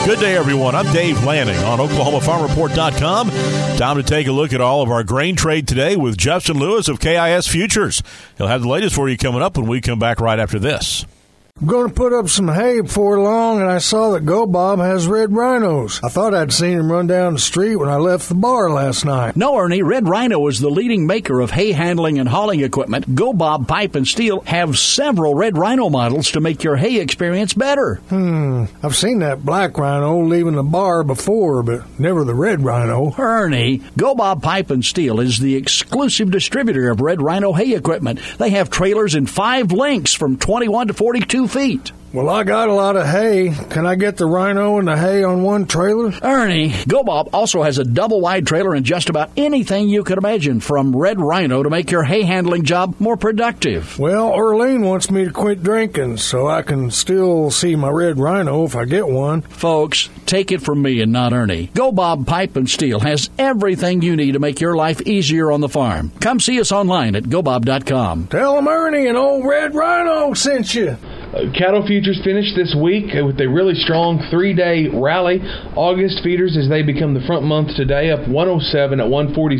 Good day, everyone. I'm Dave Lanning on OklahomaFarmReport.com. Time to take a look at all of our grain trade today with Justin Lewis of KIS Futures. He'll have the latest for you coming up when we come back right after this. I'm going to put up some hay before long, and I saw that Go Bob has red rhinos. I thought I'd seen him run down the street when I left the bar last night. No, Ernie, Red Rhino is the leading maker of hay handling and hauling equipment. Go Bob Pipe and Steel have several Red Rhino models to make your hay experience better. I've seen that black rhino leaving the bar before, but never the red rhino. Ernie, Go Bob Pipe and Steel is the exclusive distributor of Red Rhino hay equipment. They have trailers in 5 lengths from 21 to 42 feet. Well, I got a lot of hay. Can I get the rhino and the hay on one trailer? Ernie, Go Bob also has a double-wide trailer and just about anything you could imagine from Red Rhino to make your hay handling job more productive. Well, Arlene wants me to quit drinking so I can still see my red rhino if I get one. Folks, take it from me and not Ernie. Go Bob Pipe and Steel has everything you need to make your life easier on the farm. Come see us online at gobob.com. Tell them Ernie and old Red Rhino sent you. Cattle futures finished this week with a really strong 3-day rally. August feeders, as they become the front month today, up 107 at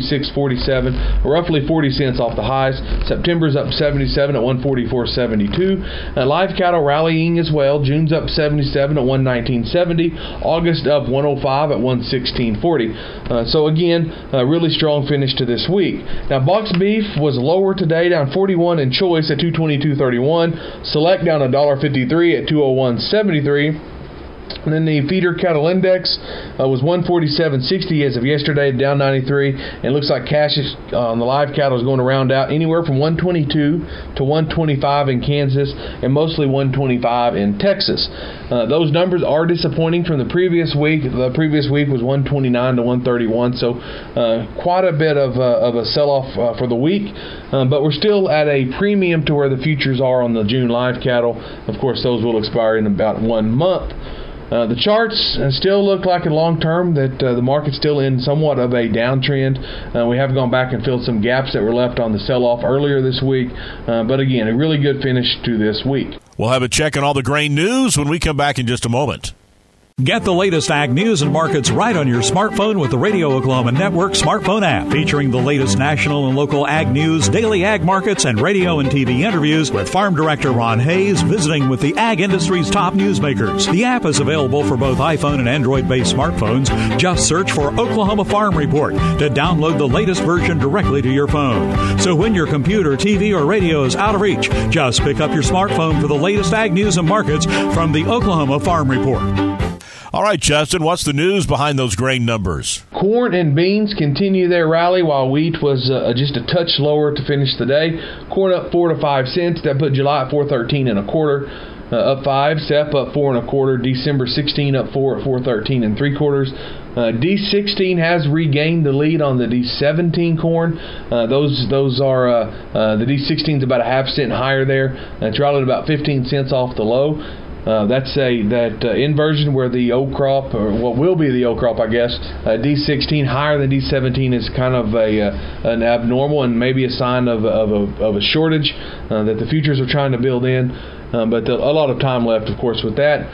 146.47, roughly 40 cents off the highs. September's up 77 at 144.72. Live cattle rallying as well. June's up 77 at 119.70. August up 105 at 116.40. So again, a really strong finish to this week. Now box beef was lower today, down 41 in choice at 222.31. Select down $1.53 at 201.73. And then the feeder cattle index was 147.60 as of yesterday, down 93. And it looks like cash is, on the live cattle is going to round out anywhere from 122 to 125 in Kansas and mostly 125 in Texas. Those numbers are disappointing from the previous week. The previous week was 129 to 131, so quite a bit of a sell-off for the week. But we're still at a premium to where the futures are on the June live cattle. Of course, those will expire in about 1 month. The charts still look like in long term that the market's still in somewhat of a downtrend. We have gone back and filled some gaps that were left on the sell-off earlier this week. But again, a really good finish to this week. We'll have a check on all the grain news when we come back in just a moment. Get the latest ag news and markets right on your smartphone with the Radio Oklahoma Network smartphone app, featuring the latest national and local ag news, daily ag markets, and radio and TV interviews with Farm Director Ron Hayes visiting with the ag industry's top newsmakers. The app is available for both iPhone and Android-based smartphones. Just search for Oklahoma Farm Report to download the latest version directly to your phone. So when your computer, TV, or radio is out of reach, just pick up your smartphone for the latest ag news and markets from the Oklahoma Farm Report. All right, Justin, what's the news behind those grain numbers? Corn and beans continue their rally while wheat was just a touch lower to finish the day. Corn up 4 to 5 cents. That put July at 4.13 1/4. Up 5. Sep up 4 1/4. December 16 up 4 at 4.13 3/4. D16 has regained the lead on the D17 corn. Those are the D16 is about a half cent higher there. It's rallied about 15 cents off the low. That's that inversion where the old crop, or what will be the old crop, I guess, D16 higher than D17 is kind of an abnormal and maybe a sign of a shortage that the futures are trying to build in. But a lot of time left, of course, with that.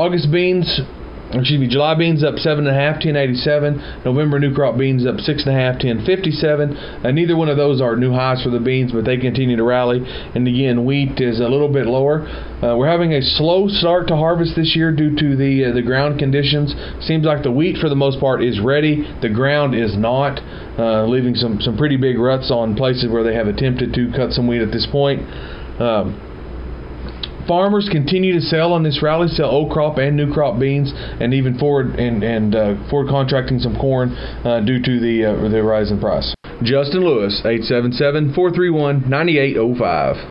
July beans up 7.5, 10.87. November new crop beans up 6.5, 10.57. Neither one of those are new highs for the beans, but they continue to rally. And again, wheat is a little bit lower. We're having a slow start to harvest this year due to the ground conditions. Seems like the wheat, for the most part, is ready. The ground is not, leaving some pretty big ruts on places where they have attempted to cut some wheat at this point. Farmers continue to sell on this rally, sell old crop and new crop beans, and even forward contracting some corn due to the rise in price. Justin Lewis, 877-431-9805.